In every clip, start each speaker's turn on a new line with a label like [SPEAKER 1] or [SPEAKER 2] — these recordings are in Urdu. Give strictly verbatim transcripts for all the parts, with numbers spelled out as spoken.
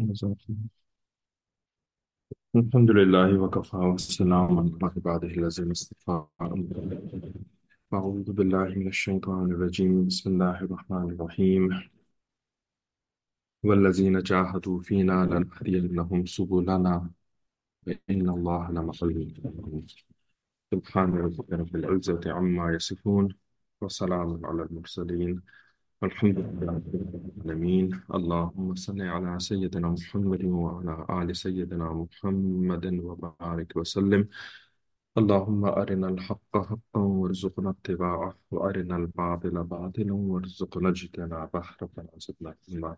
[SPEAKER 1] الحمد لله وكفى والسلام على عباده الذين اصطفى. أعوذ بالله من الشيطان الرجيم. بسم الله الرحمن الرحيم. والذين جاهدوا فينا لنهدينهم سبلنا وإن الله لمع المحسنين. سبحان ربك رب العزة عما يصفون وسلام على المرسلين والحمد لله رب العالمين. اللهم صل على سيدنا محمد وعلى آل سيدنا محمد وبارك وسلم. اللهم أرنا الحق حقا وارزقنا اتباعه وأرنا الباطل باطلا وارزقنا اجتنابه. ربنا زدنا علما.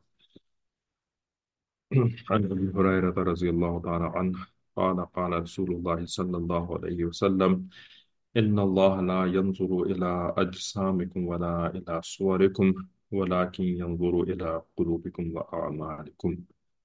[SPEAKER 1] عن أبي هريرة رضي الله تعالى عنه قال قال رسول الله صلى الله عليه وسلم: إن الله لا ينظر إلى أجسامكم ولا إلى صوركم ولكن ينظر إلى قلوبكم وأعمالكم.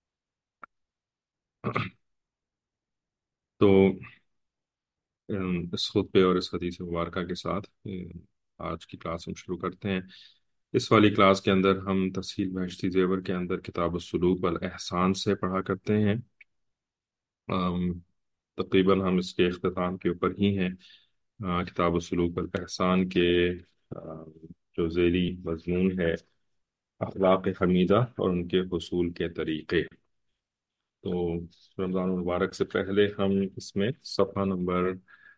[SPEAKER 1] تو ام، اس خطبے اور اس حدیث مبارکہ کے ساتھ ام، آج کی کلاس ہم شروع کرتے ہیں۔ اس والی کلاس کے اندر ہم تفصیل بہشتی زیور کے اندر کتاب السلوک والاحسان سے پڑھا کرتے ہیں۔ ام، تقریباً ہم اس کے اختتام کے اوپر ہی ہیں۔ آ، کتاب السلوک والاحسان کے آ، جو ذیلی مضمون ہے اخلاق حمیدہ اور ان کے حصول کے طریقے۔ تو رمضان المبارک سے پہلے ہم اس میں صفحہ نمبر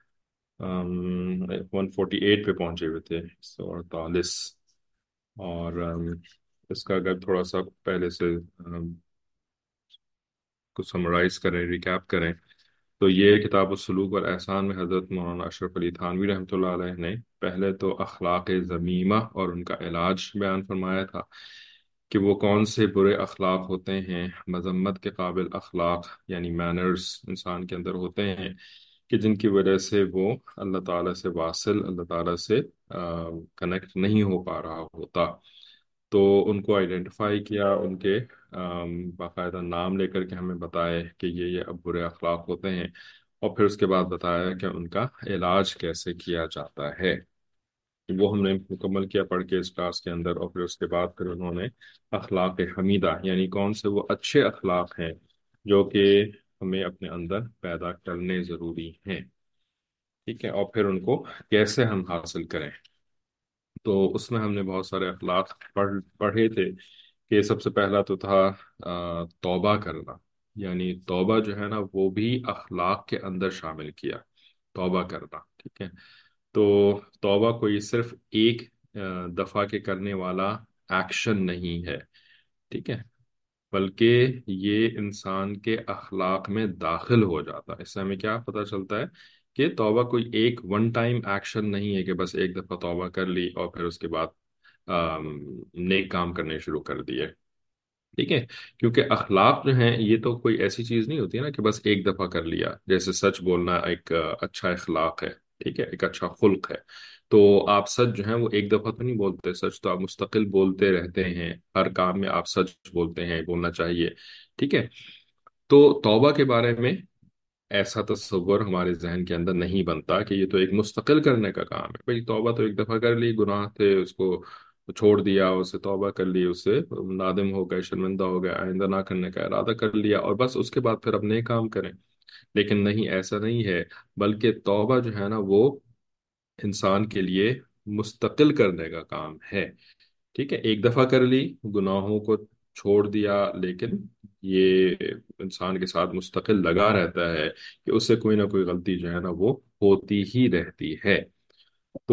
[SPEAKER 1] ون فورٹی ایٹ پہ پہنچے ہوئے تھے، سو اڑتالیس۔ اور ام، اس کا اگر تھوڑا سا پہلے سے ام، کچھ سمرائز کریں، ریکیپ کریں، تو یہ کتاب السلوک والاحسان میں حضرت مولانا اشرف علی تھانوی رحمۃ اللہ علیہ نے پہلے تو اخلاق ذمیمہ اور ان کا علاج بیان فرمایا تھا کہ وہ کون سے برے اخلاق ہوتے ہیں، مذمت کے قابل اخلاق یعنی مینرز انسان کے اندر ہوتے ہیں کہ جن کی وجہ سے وہ اللہ تعالیٰ سے واصل، اللہ تعالیٰ سے کنیکٹ نہیں ہو پا رہا ہوتا۔ تو ان کو آئیڈینٹیفائی کیا، ان کے آم، باقاعدہ نام لے کر کے ہمیں بتائے کہ یہ یہ اب برے اخلاق ہوتے ہیں، اور پھر اس کے بعد بتایا کہ ان کا علاج کیسے کیا جاتا ہے۔ وہ ہم نے مکمل کیا پڑھ کے اس کلاس کے اندر، اور پھر اس کے بعد پھر انہوں نے اخلاق حمیدہ یعنی کون سے وہ اچھے اخلاق ہیں جو کہ ہمیں اپنے اندر پیدا کرنے ضروری ہیں، ٹھیک ہے، اور پھر ان کو کیسے ہم حاصل کریں۔ تو اس میں ہم نے بہت سارے اخلاق پڑھ پڑھے تھے کہ سب سے پہلا تو تھا آ، توبہ کرنا، یعنی توبہ جو ہے نا وہ بھی اخلاق کے اندر شامل کیا، توبہ کرنا، ٹھیک ہے۔ تو توبہ کوئی صرف ایک آ، دفعہ کے کرنے والا ایکشن نہیں ہے، ٹھیک ہے، بلکہ یہ انسان کے اخلاق میں داخل ہو جاتا ہے۔ اس سے ہمیں کیا پتہ چلتا ہے کہ توبہ کوئی ایک ون ٹائم ایکشن نہیں ہے کہ بس ایک دفعہ توبہ کر لی اور پھر اس کے بعد آم، نیک کام کرنے شروع کر دیے، ٹھیک ہے، کیونکہ اخلاق جو ہیں یہ تو کوئی ایسی چیز نہیں ہوتی ہے نا کہ بس ایک دفعہ کر لیا۔ جیسے سچ بولنا ایک آ، اچھا اخلاق ہے، ٹھیک ہے، ایک اچھا خلق ہے۔ تو آپ سچ جو ہیں وہ ایک دفعہ تو نہیں بولتے، سچ تو آپ مستقل بولتے رہتے ہیں، ہر کام میں آپ سچ بولتے ہیں، بولنا چاہیے، ٹھیک ہے۔ تو توبہ کے بارے میں ایسا تصور ہمارے ذہن کے اندر نہیں بنتا کہ یہ تو ایک مستقل کرنے کا کام ہے، بھئی توبہ تو ایک دفعہ کر لی، گناہ تھے اس کو چھوڑ دیا، اسے توبہ کر لی، اس سے نادم ہو گئے، شرمندہ ہو گئے، آئندہ نہ کرنے کا ارادہ کر لیا اور بس اس کے بعد پھر اپنے کام کریں۔ لیکن نہیں، ایسا نہیں ہے، بلکہ توبہ جو ہے نا وہ انسان کے لیے مستقل کرنے کا کام ہے، ٹھیک ہے۔ ایک دفعہ کر لی، گناہوں کو چھوڑ دیا، لیکن یہ انسان کے ساتھ مستقل لگا رہتا ہے کہ اس سے کوئی نہ کوئی غلطی جو ہے نا وہ ہوتی ہی رہتی ہے۔ تو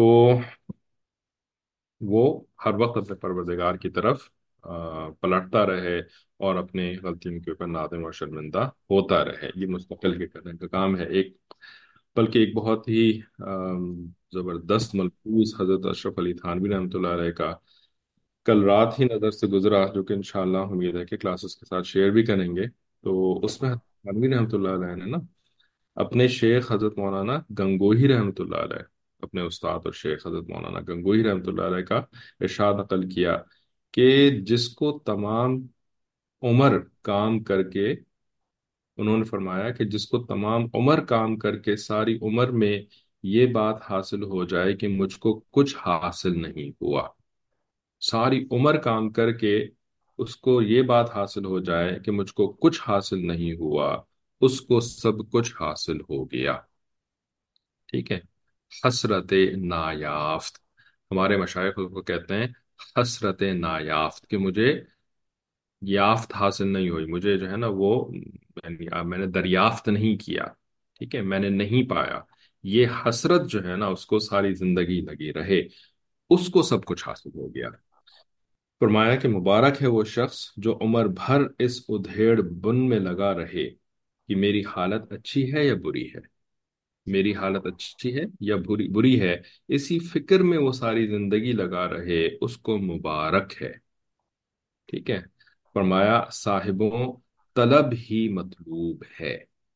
[SPEAKER 1] وہ ہر وقت اپنے پروردگار کی طرف آ، پلٹتا رہے اور اپنے غلطیوں کے اوپر نادم اور شرمندہ ہوتا رہے، یہ مستقل کے کرنے کا کام ہے۔ ایک بلکہ ایک بہت ہی آم، زبردست ملفوظ حضرت اشرف علی تھانوی رحمۃ اللہ علیہ کا کل رات ہی نظر سے گزرا، جو کہ انشاءاللہ امید ہے کہ کلاسز کے ساتھ شیئر بھی کریں گے۔ تو اس میں حضرت تھانوی رحمۃ اللہ علیہ نے نا اپنے شیخ حضرت مولانا گنگوہی رحمۃ اللہ علیہ، اپنے استاد اور شیخ حضرت مولانا گنگوہی رحمۃ اللہ علیہ کا ارشاد نقل کیا کہ جس کو تمام عمر کام کر کے، انہوں نے فرمایا کہ جس کو تمام عمر کام کر کے ساری عمر میں یہ بات حاصل ہو جائے کہ مجھ کو کچھ حاصل نہیں ہوا، ساری عمر کام کر کے اس کو یہ بات حاصل ہو جائے کہ مجھ کو کچھ حاصل نہیں ہوا، اس کو سب کچھ حاصل ہو گیا۔ ٹھیک ہے، حسرت نایافت، ہمارے مشائخ کو کہتے ہیں حسرت نایافت، کہ مجھے یافت حاصل نہیں ہوئی، مجھے جو ہے نا وہ یعنی میں نے دریافت نہیں کیا، ٹھیک ہے، میں نے نہیں پایا، یہ حسرت جو ہے نا اس کو ساری زندگی لگی رہے، اس کو سب کچھ حاصل ہو گیا۔ فرمایا کہ مبارک ہے وہ شخص جو عمر بھر اس ادھیڑ بن میں لگا رہے کہ میری حالت اچھی ہے یا بری ہے، میری حالت اچھی ہے یا بری بری ہے، اسی فکر میں وہ ساری زندگی لگا رہے، اس کو مبارک ہے۔ ٹھیک ہے، فرمایا صاحبوں طلب ہی مطلوب ہے،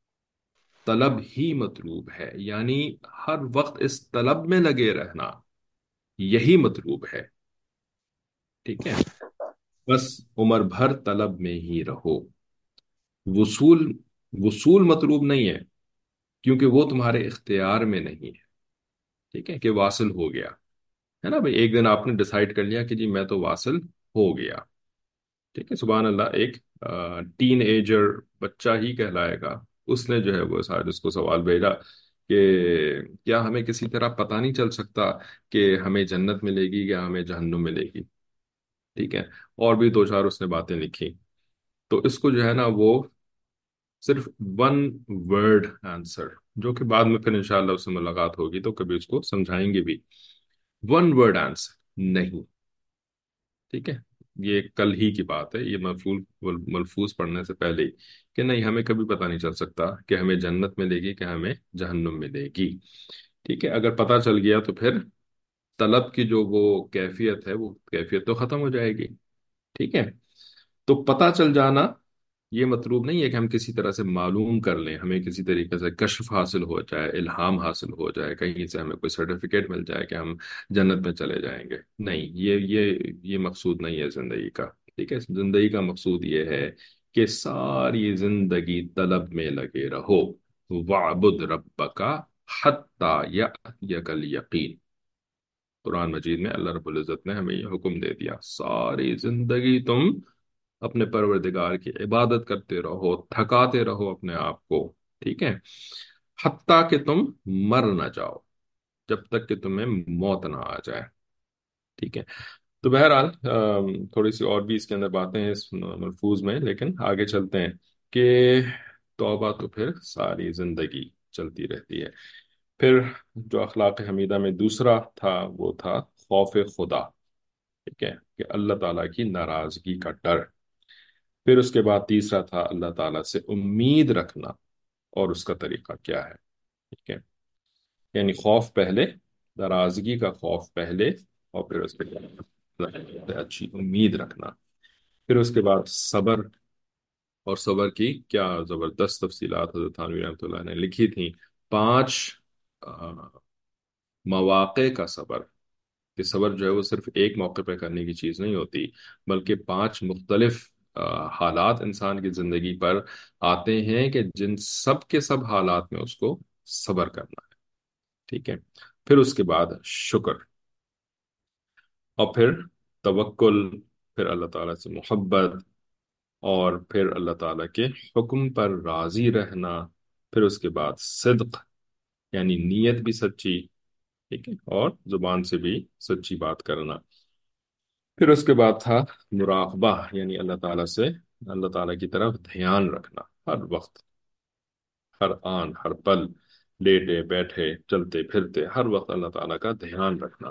[SPEAKER 1] طلب ہی مطلوب ہے، یعنی ہر وقت اس طلب میں لگے رہنا، یہی مطلوب ہے۔ ٹھیک ہے، بس عمر بھر طلب میں ہی رہو، وصول وصول مطلوب نہیں ہے، کیونکہ وہ تمہارے اختیار میں نہیں ہے۔ ٹھیک ہے، کہ واصل ہو گیا ہے نا بھائی، ایک دن آپ نے ڈیسائیڈ کر لیا کہ جی میں تو واصل ہو گیا، ٹھیک ہے، سبحان اللہ، ایک ٹین ایجر بچہ ہی کہلائے گا، اس نے جو ہے وہ شاید اس کو سوال بھیجا کہ کیا ہمیں کسی طرح پتہ نہیں چل سکتا کہ ہمیں جنت ملے گی یا ہمیں جہنم ملے گی؟ ٹھیک ہے، اور بھی دو چار اس نے باتیں لکھی، تو اس کو جو ہے نا وہ صرف ون ورڈ آنسر، جو کہ بعد میں پھر انشاءاللہ اس سے ملاقات ہوگی تو کبھی اس کو سمجھائیں گے بھی، ون ورڈ آنسر نہیں۔ ٹھیک ہے، یہ کل ہی کی بات ہے، یہ ملفوظ ملفوظ پڑھنے سے پہلے ہی، کہ نہیں ہمیں کبھی پتہ نہیں چل سکتا کہ ہمیں جنت ملے گی کہ ہمیں جہنم ملے گی۔ ٹھیک ہے، اگر پتہ چل گیا تو پھر طلب کی جو وہ کیفیت ہے وہ کیفیت تو ختم ہو جائے گی۔ ٹھیک ہے، تو پتہ چل جانا یہ مطلوب نہیں ہے کہ ہم کسی طرح سے معلوم کر لیں، ہمیں کسی طریقے سے کشف حاصل ہو جائے، الہام حاصل ہو جائے، کہیں سے ہمیں کوئی سرٹیفکیٹ مل جائے کہ ہم جنت میں چلے جائیں گے، نہیں، یہ یہ یہ مقصود نہیں ہے زندگی کا۔ ٹھیک ہے، زندگی کا مقصود یہ ہے کہ ساری زندگی طلب میں لگے رہو، وَاعْبُدْ رَبَّكَ حَتَّى يَأْتِيَكَ الْيَقِينُ، قرآن مجید میں اللہ رب العزت نے ہمیں یہ حکم دے دیا، ساری زندگی تم اپنے پروردگار کی عبادت کرتے رہو، تھکاتے رہو اپنے آپ کو، ٹھیک ہے، حتیٰ کہ تم مر نہ جاؤ، جب تک کہ تمہیں موت نہ آ جائے۔ ٹھیک ہے، تو بہرحال ام، تھوڑی سی اور بھی اس کے اندر باتیں ہیں اس ملفوظ میں، لیکن آگے چلتے ہیں کہ توبہ تو پھر ساری زندگی چلتی رہتی ہے۔ پھر جو اخلاق حمیدہ میں دوسرا تھا وہ تھا خوف خدا، ٹھیک ہے، کہ اللہ تعالیٰ کی ناراضگی کا ڈر۔ پھر اس کے بعد تیسرا تھا اللہ تعالیٰ سے امید رکھنا، اور اس کا طریقہ کیا ہے، ٹھیک ہے، یعنی خوف پہلے، ناراضگی کا خوف پہلے، اور پھر اس کے بعد اچھی امید رکھنا۔ پھر اس کے بعد صبر، اور صبر کی کیا زبردست تفصیلات حضرت تھانوی رحمۃ اللہ نے لکھی تھیں، پانچ آ، مواقع کا صبر، کہ صبر جو ہے وہ صرف ایک موقع پہ کرنے کی چیز نہیں ہوتی، بلکہ پانچ مختلف آ، حالات انسان کی زندگی پر آتے ہیں کہ جن سب کے سب حالات میں اس کو صبر کرنا ہے۔ ٹھیک ہے، پھر اس کے بعد شکر، اور پھر توکل، پھر اللہ تعالیٰ سے محبت، اور پھر اللہ تعالیٰ کے حکم پر راضی رہنا، پھر اس کے بعد صدق، یعنی نیت بھی سچی، ٹھیک ہے، اور زبان سے بھی سچی بات کرنا۔ پھر اس کے بعد تھا مراقبہ، یعنی اللہ تعالیٰ سے، اللہ تعالیٰ کی طرف دھیان رکھنا، ہر وقت، ہر آن ہر پل، لیٹے بیٹھے چلتے پھرتے ہر وقت اللہ تعالیٰ کا دھیان رکھنا۔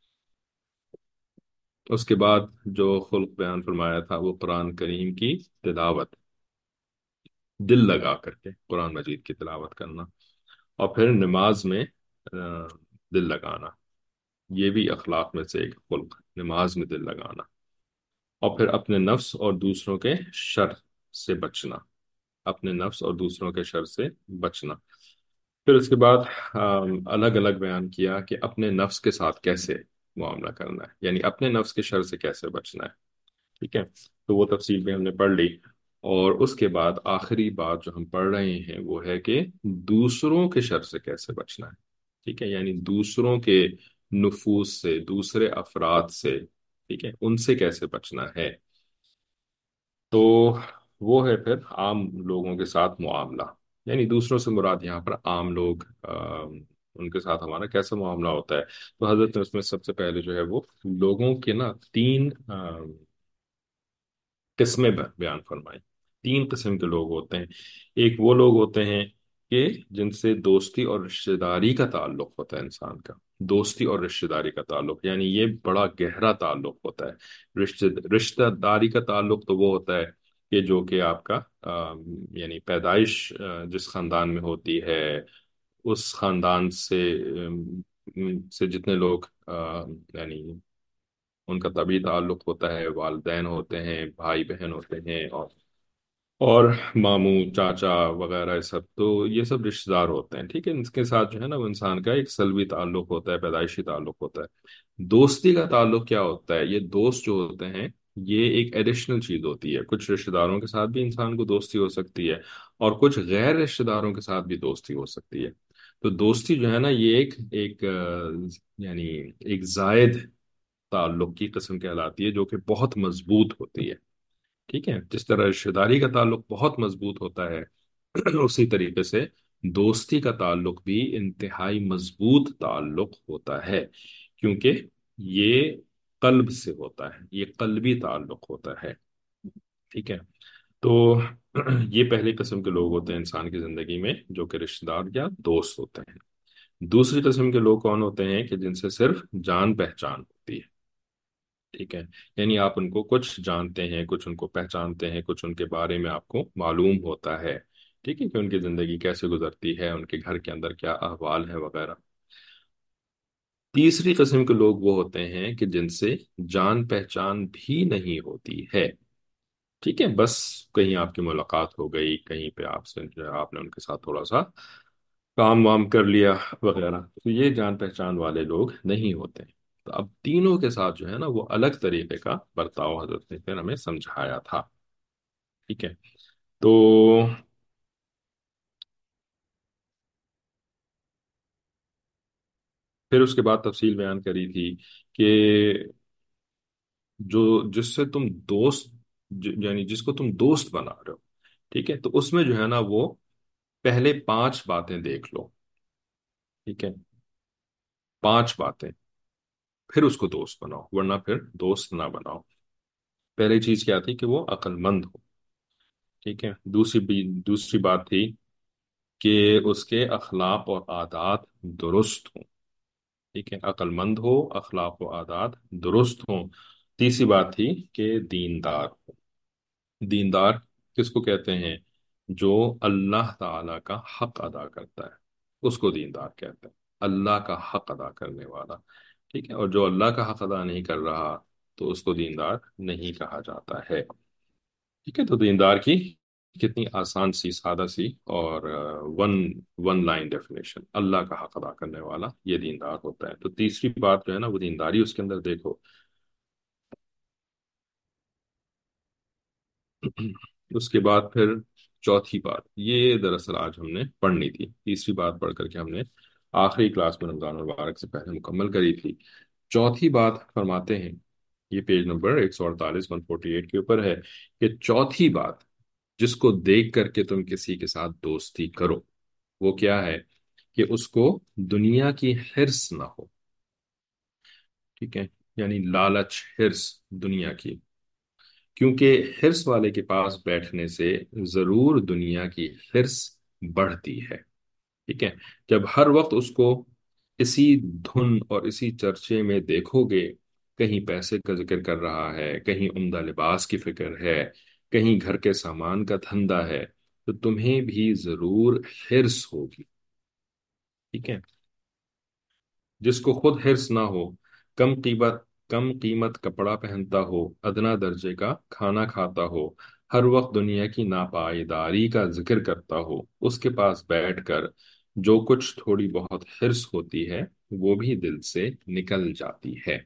[SPEAKER 1] اس کے بعد جو خلق بیان فرمایا تھا وہ قرآن کریم کی تلاوت، دل لگا کر کے قرآن مجید کی تلاوت کرنا، اور پھر نماز میں آ، دل لگانا، یہ بھی اخلاق میں سے ایک خلق، نماز میں دل لگانا، اور پھر اپنے نفس اور دوسروں کے شر سے بچنا، اپنے نفس اور دوسروں کے شر سے بچنا۔ پھر اس کے بعد الگ الگ بیان کیا کہ اپنے نفس کے ساتھ کیسے معاملہ کرنا ہے، یعنی اپنے نفس کے شر سے کیسے بچنا ہے، ٹھیک ہے، تو وہ تفصیل میں ہم نے پڑھ لی۔ اور اس کے بعد آخری بات جو ہم پڑھ رہے ہیں وہ ہے کہ دوسروں کے شر سے کیسے بچنا ہے، ٹھیک ہے، یعنی دوسروں کے نفوذ سے، دوسرے افراد سے، ٹھیک ہے، ان سے کیسے بچنا ہے۔ تو وہ ہے پھر عام لوگوں کے ساتھ معاملہ، یعنی دوسروں سے مراد یہاں پر عام لوگ، آ، ان کے ساتھ ہمارا کیسا معاملہ ہوتا ہے؟ تو حضرت نے اس میں سب سے پہلے جو ہے وہ لوگوں کے نا تین قسمیں ب- بیان فرمائی۔ تین قسم کے لوگ ہوتے ہیں۔ ایک وہ لوگ ہوتے ہیں کہ جن سے دوستی اور رشتہ داری کا تعلق ہوتا ہے انسان کا، دوستی اور رشتہ داری کا تعلق، یعنی یہ بڑا گہرا تعلق ہوتا ہے۔ رشتہ رشتہ داری کا تعلق تو وہ ہوتا ہے کہ جو کہ آپ کا آم، یعنی پیدائش آ، جس خاندان میں ہوتی ہے، اس خاندان سے آم، سے جتنے لوگ آ، یعنی ان کا طبی تعلق ہوتا ہے، والدین ہوتے ہیں، بھائی بہن ہوتے ہیں، اور اور ماموں چاچا وغیرہ، یہ سب تو یہ سب رشتہ دار ہوتے ہیں، ٹھیک ہے۔ ان کے ساتھ جو ہے نا وہ انسان کا ایک سلبی تعلق ہوتا ہے، پیدائشی تعلق ہوتا ہے۔ دوستی کا تعلق کیا ہوتا ہے؟ یہ دوست جو ہوتے ہیں یہ ایک ایڈیشنل چیز ہوتی ہے۔ کچھ رشتہ داروں کے ساتھ بھی انسان کو دوستی ہو سکتی ہے، اور کچھ غیر رشتہ داروں کے ساتھ بھی دوستی ہو سکتی ہے۔ تو دوستی جو ہے نا یہ ایک ایک آ، یعنی ایک زائد تعلق کی قسم کہلاتی ہے، جو کہ بہت مضبوط ہوتی ہے، ٹھیک ہے۔ جس طرح رشتہ داری کا تعلق بہت مضبوط ہوتا ہے، اسی طریقے سے دوستی کا تعلق بھی انتہائی مضبوط تعلق ہوتا ہے، کیونکہ یہ قلب سے ہوتا ہے، یہ قلبی تعلق ہوتا ہے، ٹھیک ہے۔ تو یہ پہلی قسم کے لوگ ہوتے ہیں انسان کی زندگی میں، جو کہ رشتہ دار یا دوست ہوتے ہیں۔ دوسری قسم کے لوگ کون ہوتے ہیں؟ کہ جن سے صرف جان پہچان ہوتی ہے، ٹھیک ہے۔ یعنی آپ ان کو کچھ جانتے ہیں، کچھ ان کو پہچانتے ہیں، کچھ ان کے بارے میں آپ کو معلوم ہوتا ہے، ٹھیک ہے، کہ ان کی زندگی کیسے گزرتی ہے، ان کے گھر کے اندر کیا احوال ہے وغیرہ۔ تیسری قسم کے لوگ وہ ہوتے ہیں کہ جن سے جان پہچان بھی نہیں ہوتی ہے، ٹھیک ہے، بس کہیں آپ کی ملاقات ہو گئی، کہیں پہ آپ سے جو ہے آپ نے ان کے ساتھ تھوڑا سا کام وام کر لیا وغیرہ، تو یہ جان پہچان والے لوگ نہیں ہوتے۔ تو اب تینوں کے ساتھ جو ہے نا وہ الگ طریقے کا برتاؤ حضرت نے پھر ہمیں سمجھایا تھا، ٹھیک ہے۔ تو پھر اس کے بعد تفصیل بیان کری تھی کہ جو جس سے تم دوست، ج- یعنی جس کو تم دوست بنا رہے ہو، ٹھیک ہے، تو اس میں جو ہے نا وہ پہلے پانچ باتیں دیکھ لو، ٹھیک ہے، پانچ باتیں، پھر اس کو دوست بناؤ، ورنہ پھر دوست نہ بناؤ۔ پہلی چیز کیا تھی؟ کہ وہ عقل مند ہو، ٹھیک ہے۔ دوسری بھی دوسری بات تھی کہ اس کے اخلاق اور عادات درست ہوں، ٹھیک ہے، عقل مند ہو، اخلاق و عادات درست ہوں۔ تیسری بات تھی کہ دیندار ہو۔ دیندار کس کو کہتے ہیں؟ جو اللہ تعالی کا حق ادا کرتا ہے اس کو دیندار کہتے ہیں، اللہ کا حق ادا کرنے والا، ٹھیک ہے، اور جو اللہ کا حق ادا نہیں کر رہا تو اس کو دیندار نہیں کہا جاتا ہے، ٹھیک ہے۔ تو دیندار کی کتنی آسان سی، سادہ سی اور ون ون لائن ڈیفینیشن، اللہ کا حق ادا کرنے والا یہ دیندار ہوتا ہے۔ تو تیسری بات جو ہے نا وہ دینداری، اس کے اندر دیکھو اس کے بعد پھر چوتھی بات، یہ دراصل آج ہم نے پڑھنی تھی، تیسری بات پڑھ کر کے ہم نے آخری کلاس میں رمضان المبارک سے پہلے مکمل کری تھی۔ چوتھی بات فرماتے ہیں، یہ پیج نمبر ایک سو اڑتالیس ون فورٹی ایٹ کے اوپر ہے، کہ چوتھی بات جس کو دیکھ کر کے تم کسی کے ساتھ دوستی کرو وہ کیا ہے؟ کہ اس کو دنیا کی حرص نہ ہو، ٹھیک ہے، یعنی لالچ، حرص دنیا کی، کیونکہ حرص والے کے پاس بیٹھنے سے ضرور دنیا کی حرص بڑھتی ہے، ٹھیک ہے۔ جب ہر وقت اس کو اسی دھن اور اسی چرچے میں دیکھو گے، کہیں پیسے کا ذکر کر رہا ہے، کہیں عمدہ لباس کی فکر ہے، کہیں گھر کے سامان کا دھندا ہے، تو تمہیں بھی ضرور حرص ہوگی، ٹھیک ہے۔ جس کو خود حرص نہ ہو، کم قیمت کم قیمت کپڑا پہنتا ہو، ادنا درجے کا کھانا کھاتا ہو، ہر وقت دنیا کی ناپائیداری کا ذکر کرتا ہو، اس کے پاس بیٹھ کر جو کچھ تھوڑی بہت حرص ہوتی ہے وہ بھی دل سے نکل جاتی ہے،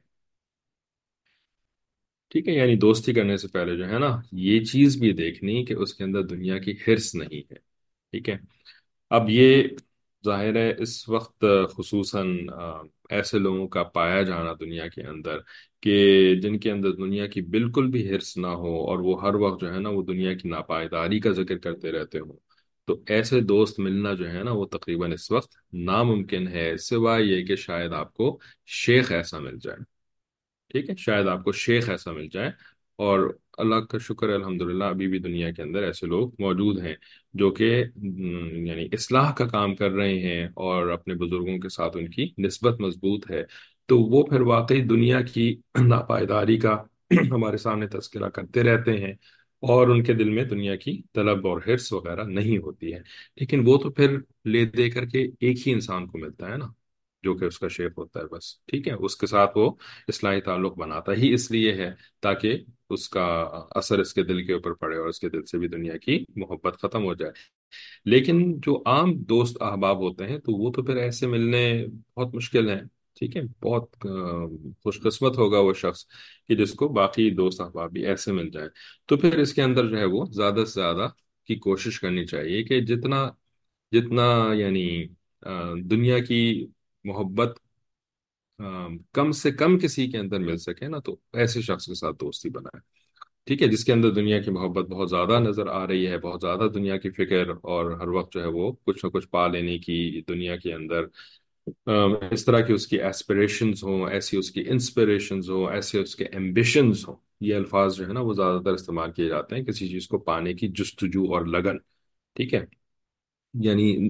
[SPEAKER 1] ٹھیک ہے۔ یعنی دوستی کرنے سے پہلے جو ہے نا یہ چیز بھی دیکھنی کہ اس کے اندر دنیا کی حرص نہیں ہے، ٹھیک ہے۔ اب یہ ظاہر ہے اس وقت خصوصاً آ، ایسے لوگوں کا پایا جانا دنیا کے اندر کہ جن کے اندر دنیا کی بالکل بھی حرص نہ ہو، اور وہ ہر وقت جو ہے نا وہ دنیا کی ناپائیداری کا ذکر کرتے رہتے ہوں، تو ایسے دوست ملنا جو ہے نا وہ تقریباً اس وقت ناممکن ہے، سوائے یہ کہ شاید آپ کو شیخ ایسا مل جائے، ٹھیک ہے، شاید آپ کو شیخ ایسا مل جائے۔ اور اللہ کا شکر ہے الحمدللہ ابھی بھی دنیا کے اندر ایسے لوگ موجود ہیں جو کہ م، یعنی اصلاح کا کام کر رہے ہیں، اور اپنے بزرگوں کے ساتھ ان کی نسبت مضبوط ہے، تو وہ پھر واقعی دنیا کی ناپائیداری کا ہمارے سامنے تذکرہ کرتے رہتے ہیں، اور ان کے دل میں دنیا کی طلب اور حرص وغیرہ نہیں ہوتی ہے۔ لیکن وہ تو پھر لے دے کر کے ایک ہی انسان کو ملتا ہے نا، جو کہ اس کا شیخ ہوتا ہے، بس ٹھیک ہے، اس کے ساتھ وہ اصلاحی تعلق بناتا ہی اس لیے ہے تاکہ اس کا اثر اس کے دل کے اوپر پڑے، اور اس کے دل سے بھی دنیا کی محبت ختم ہو جائے۔ لیکن جو عام دوست احباب ہوتے ہیں تو وہ تو پھر ایسے ملنے بہت مشکل ہیں، ٹھیک ہے، بہت آ، خوش قسمت ہوگا وہ شخص کہ جس کو باقی دوست احباب بھی ایسے مل جائیں۔ تو پھر اس کے اندر جو ہے وہ زیادہ سے زیادہ کی کوشش کرنی چاہیے کہ جتنا جتنا یعنی آ، دنیا کی محبت آ، کم سے کم کسی کے اندر مل سکے نا، تو ایسے شخص کے ساتھ دوستی بنائے، ٹھیک ہے، جس کے اندر دنیا کی محبت بہت زیادہ نظر آ رہی ہے، بہت زیادہ دنیا کی فکر، اور ہر وقت جو ہے وہ کچھ نہ کچھ پا لینے کی دنیا کے اندر آم، اس طرح کی اس کی ایسپریشنز ہوں، ایسی اس کی انسپریشنز ہوں، ایسے اس کے ایمبیشنز ہوں۔ یہ الفاظ جو ہے نا وہ زیادہ تر استعمال کیے جاتے ہیں کسی چیز کو پانے کی جستجو اور لگن، ٹھیک ہے، یعنی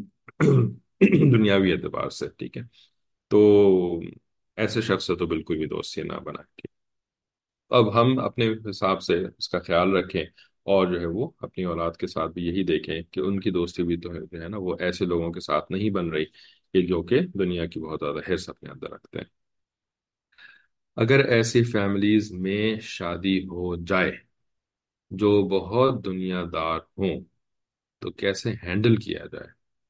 [SPEAKER 1] دنیاوی اعتبار سے، ٹھیک ہے، تو ایسے شخص سے تو بالکل بھی دوستی نہ بنائیں۔ اب ہم اپنے حساب سے اس کا خیال رکھیں، اور جو ہے وہ اپنی اولاد کے ساتھ بھی یہی دیکھیں کہ ان کی دوستی بھی تو ہے جو ہے نا وہ ایسے لوگوں کے ساتھ نہیں بن رہی کہ جو کہ دنیا کی بہت زیادہ حرص اپنے اندر رکھتے ہیں۔ اگر ایسی فیملیز میں شادی ہو جائے جو بہت دنیا دار ہوں تو کیسے ہینڈل کیا جائے؟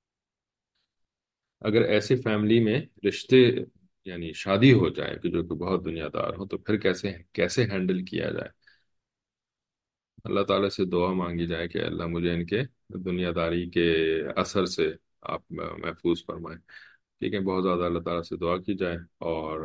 [SPEAKER 1] اگر ایسی فیملی میں رشتے یعنی شادی ہو جائے کہ جو کہ بہت دنیا دار ہو، تو پھر کیسے کیسے ہینڈل کیا جائے؟ اللہ تعالیٰ سے دعا مانگی جائے کہ اللہ مجھے ان کے دنیا داری کے اثر سے آپ محفوظ فرمائیں، ٹھیک ہے، بہت زیادہ اللہ تعالیٰ سے دعا کی جائے، اور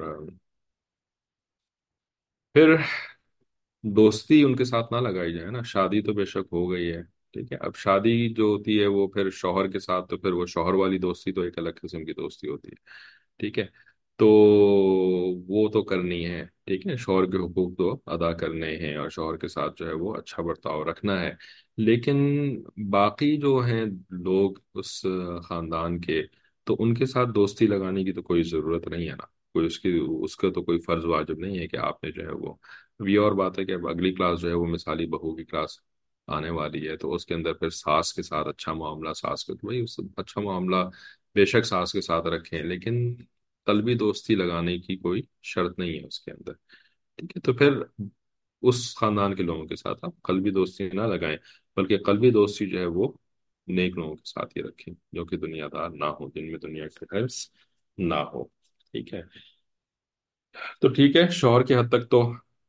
[SPEAKER 1] پھر دوستی ان کے ساتھ نہ لگائی جائے نا، شادی تو بے شک ہو گئی ہے، ٹھیک ہے، اب شادی جو ہوتی ہے وہ پھر شوہر کے ساتھ، تو پھر وہ شوہر والی دوستی تو ایک الگ قسم کی دوستی ہوتی ہے، ٹھیک ہے، تو وہ تو کرنی ہے، ٹھیک ہے، شوہر کے حقوق تو ادا کرنے ہیں، اور شوہر کے ساتھ جو ہے وہ اچھا برتاؤ رکھنا ہے۔ لیکن باقی جو ہیں لوگ اس خاندان کے، تو ان کے ساتھ دوستی لگانے کی تو کوئی ضرورت نہیں ہے نا، کوئی اس کی اس کا تو کوئی فرض واجب نہیں ہے کہ آپ نے جو ہے وہ اب یہ اور بات ہے کہ اب اگلی کلاس جو ہے وہ مثالی بہو کی کلاس آنے والی ہے، تو اس کے اندر پھر ساس کے ساتھ اچھا معاملہ، ساس کے تو بھائی اس سے اچھا معاملہ بے شک ساس کے ساتھ رکھیں، لیکن قلبی دوستی لگانے کی کوئی شرط نہیں ہے اس کے اندر، ٹھیک ہے، تو پھر اس خاندان کے لوگوں کے ساتھ آپ قلبی دوستی نہ لگائیں، بلکہ قلبی دوستی جو ہے وہ نیک لوگوں کے ساتھ ہی رکھیں جو کہ دنیا دار نہ ہو، جن میں دنیا کے حرص نہ ہو، ٹھیک ہے۔ تو ٹھیک ہے، شوہر کی حد تک تو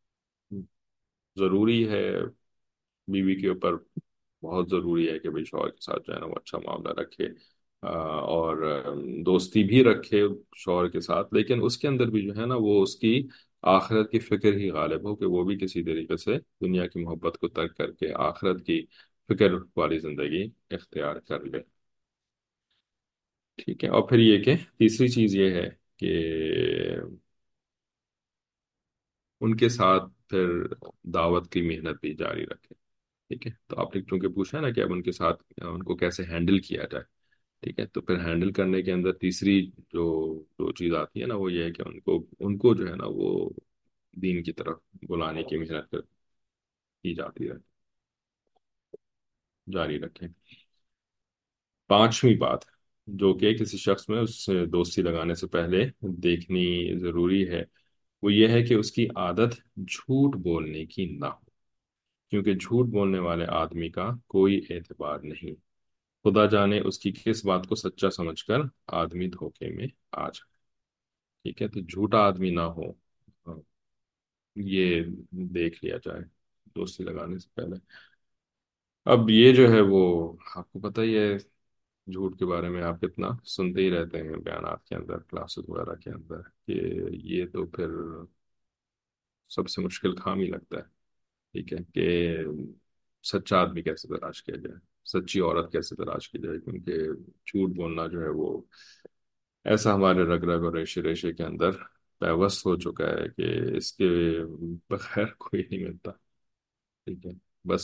[SPEAKER 1] ضروری ہے، بیوی کے اوپر بہت ضروری ہے کہ بھائی شوہر کے ساتھ جو ہے نا وہ اچھا معاملہ رکھے، آ، اور آ، دوستی بھی رکھے شوہر کے ساتھ، لیکن اس کے اندر بھی جو ہے نا وہ اس کی آخرت کی فکر ہی غالب ہو، کہ وہ بھی کسی طریقے سے دنیا کی محبت کو ترک کر کے آخرت کی فکر والی زندگی اختیار کر لے، ٹھیک ہے، اور پھر یہ کہ تیسری چیز یہ ہے کہ ان کے ساتھ پھر دعوت کی محنت بھی جاری رکھے، ٹھیک ہے، تو آپ نے چونکہ پوچھا نا کہ اب ان کے ساتھ ان کو کیسے ہینڈل کیا جائے، ٹھیک ہے، تو پھر ہینڈل کرنے کے اندر تیسری جو جو چیز آتی ہے نا وہ یہ ہے کہ ان کو ان کو جو ہے نا وہ دین کی طرف بلانے کی محنت کر- کی جاتی ہے، جاری رکھیں۔ پانچویں بات جو کہ کسی شخص میں اس سے دوستی لگانے سے پہلے دیکھنی ضروری ہے، وہ یہ ہے کہ اس کی عادت جھوٹ بولنے کی نہ ہو، کیونکہ جھوٹ بولنے والے آدمی کا کوئی اعتبار نہیں، خدا جانے اس کی کس بات کو سچا سمجھ کر آدمی دھوکے میں آ جائے، ٹھیک ہے، تو جھوٹا آدمی نہ ہو، ہاں، یہ دیکھ لیا جائے دوستی لگانے سے پہلے۔ اب یہ جو ہے وہ آپ کو پتہ ہی ہے، جھوٹ کے بارے میں آپ کتنا سنتے ہی رہتے ہیں بیانات کے اندر، کلاسز وغیرہ کے اندر، کہ یہ تو پھر سب سے مشکل کام ہی لگتا ہے، ٹھیک ہے، کہ سچا آدمی کیسے تلاش کیا جائے، سچی عورت کیسے تلاش کی جائے، کیونکہ جھوٹ بولنا جو ہے وہ ایسا ہمارے رگ رگ اور ریشے ریشے کے اندر پیوست ہو چکا ہے کہ اس کے بغیر کوئی نہیں ملتا، ٹھیک ہے، بس